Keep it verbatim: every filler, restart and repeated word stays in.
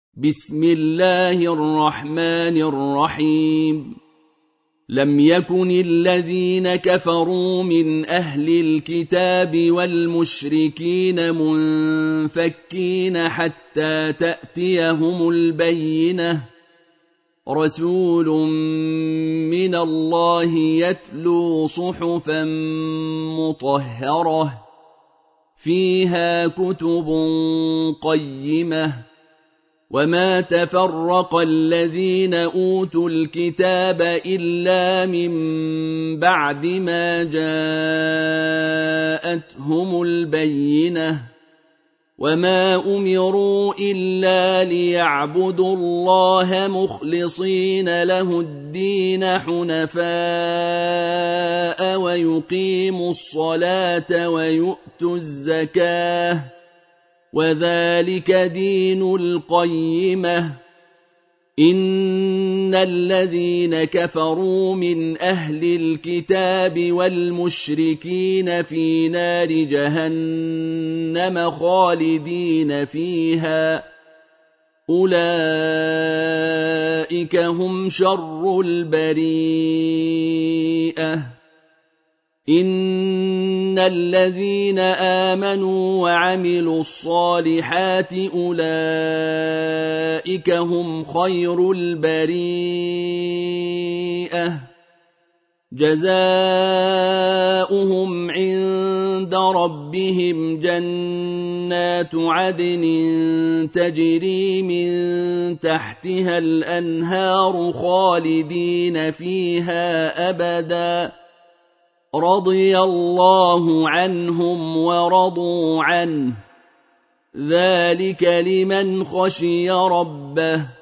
بسم الله الرحمن الرحيم لم يكن الذين كفروا من أهل الكتاب والمشركين منفكين حتى تأتيهم البينة رسول من الله يتلو صحفا مطهرة فيها كتب قيمة وما تفرق الذين أوتوا الكتاب إلا من بعد ما جاءتهم البينة وما أمروا إلا ليعبدوا الله مخلصين له الدين حنفاء ويقيموا الصلاة ويؤتوا الزكاة وذلك دين القيمة إن الذين كفروا من أهل الكتاب والمشركين في نار جهنم خالدين فيها أولئك هم شر البريئة إن الذين آمنوا وعملوا الصالحات أولئك هم خير البريئة جزاؤهم عند ربهم جنات عدن تجري من تحتها الأنهار خالدين فيها أبداً رضي الله عنهم ورضوا عنه ذلك لمن خشي ربه